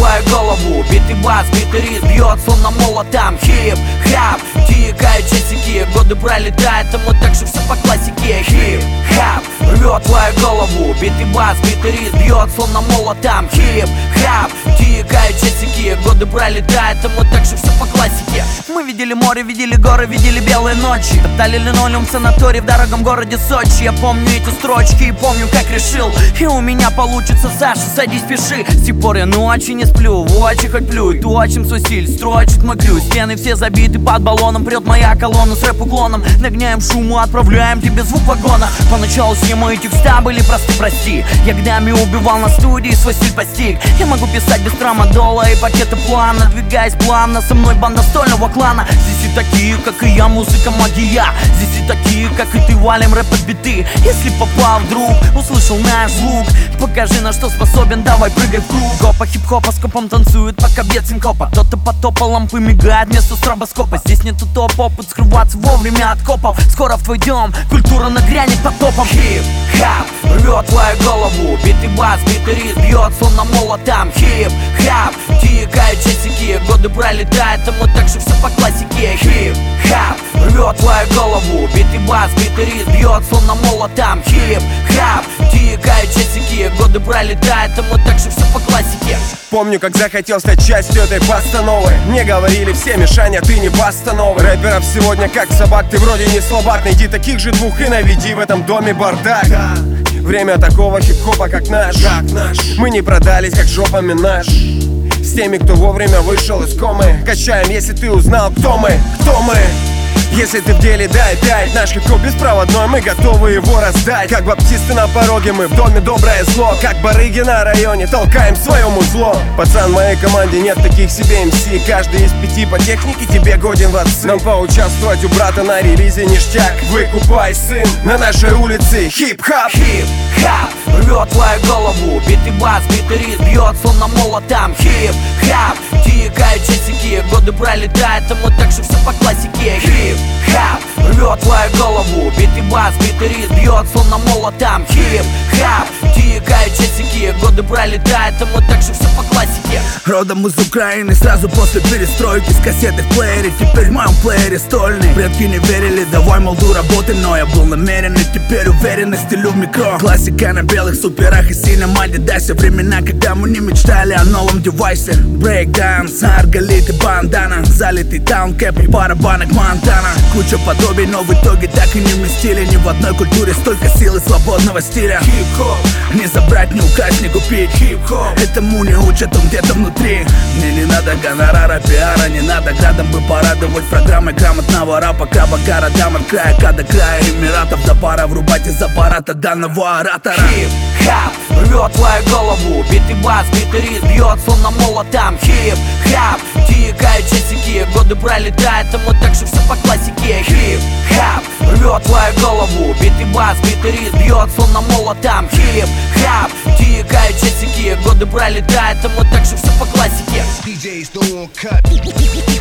твою голову. Битый бас, битый ритм бьет словно молотом. Хип-хап, тикают часики, годы пролетают, а мы так же все по классике. Хип-хап, рвет твою голову. Битый бас, битый ритм бьет словно молотом. Хип-хап, тикают часики, годы пролетают, а мы так же все по классике. Мы видели море, видели горы, видели белые ночи, топтали линолеум в санатории в дорогом городе Сочи. Я помню эти строчки и помню, как решил, и у меня получится, Саша, садись, пиши. С тех пор я ночи не сплю, в очи хоть плюй, точим свой стиль, строчит мой ключ. Стены все забиты под баллоном, прет моя колонна с рэп-уклоном. Нагоняем шуму, отправляем тебе звук вагона. Поначалу все мои текста были просты, прости. Я годами убивал на студии, свой стиль постиг. Я могу писать без трамадола и пакета плана, двигаясь плавно, со мной банда стольного клана. Здесь и такие, как и я, музыка магия. Здесь и такие, как и ты, валим рэп под биты. Если попал вдруг, услышал наш звук, покажи, на что способен, давай прыгай в круг. Копа хип-хопа скопом танцует, пока бьет синкопа. Кто-то потопа, лампы мигает вместо стробоскопа. Здесь нету топ, опыт скрываться вовремя от копов. Скоро в твой дом культура нагрянет по топам. Хип-хап, рвет твою голову. Битый бас, битый ритм бьет словно молотом. Хип-хап, тикают часики, годы пролетают, а мы так же все по классике. Хип-хап, рвет твою голову. Битый бас, битый ритм бьет словно молотом. Хип-хап, тикают часики, годы пролетают, а мы так же все по классике. Помню, как захотел стать частью этой постановы. Мне говорили все: Мишаня, ты не постановы. Рэперов сегодня как собак, ты вроде не слабак. Найди таких же двух и наведи в этом доме бардак. Время такого хип-хопа, как наш. Мы не продались, как жопа Минаж. С теми, кто вовремя вышел из комы. Качаем, если ты узнал, кто мы. Если ты в деле, дай 5. Наш хип-хоп беспроводной, мы готовы его раздать. Как баптисты на пороге, мы в доме доброе зло. Как барыги на районе, толкаем свое музло. Пацан, в моей команде нет таких себе МС. Каждый из 5 по технике тебе годен в отцы. Нам поучаствовать у брата на релизе ништяк. Выкупай, сын, на нашей улице хип-хап. Хип-хап, рвет твою голову. Битый бас, битый ритм бьет словно молотом. Хип-хап, тикают часики, годы пролетают, а мы так же все по классике. Хип-хап, рвет твою голову. Битый бас, битый ритм бьет словно молотом. Хип-хап, тикают часики, годы пролетают, а мы так же все по классике. Родом из Украины, сразу после перестройки. С кассеты в плеере, теперь в моем плеере стольный. Предки не верили, давай, молду, работай. Но я был намерен и теперь уверен, стилю в микро. Классика на белых суперах и синем адидасе. Времена, когда мы не мечтали о новом девайсе. Брейкданс, арголит и бандана. Залитый таункэп и пара банок Монтана. Куча подобий, но в итоге так и не вместили. Ни в одной культуре столько силы свободного стиля. Хип-хоп, не забрать, не украсть, не купить. Хип-хоп, этому не учат, он где-то внутри. Мне не надо гонорара, пиара, не надо градом бы порадовать программой грамотного рапа. Краба городам от края до края Эмиратов до пара. Врубать из аппарата данного оратора. Хип-хап, рвет твою голову. Битый бас, битый ритм бьет словно молотом. Хип-хап, тикают часики, годы пролетают, а мы так же все по классике. Хип-хап, рвет твою голову. Битый бас, битый ритм бьет словно молотом. Хип-хап, тикают часики, годы пролетают, а мы так же все по классике. DJs don't want cut.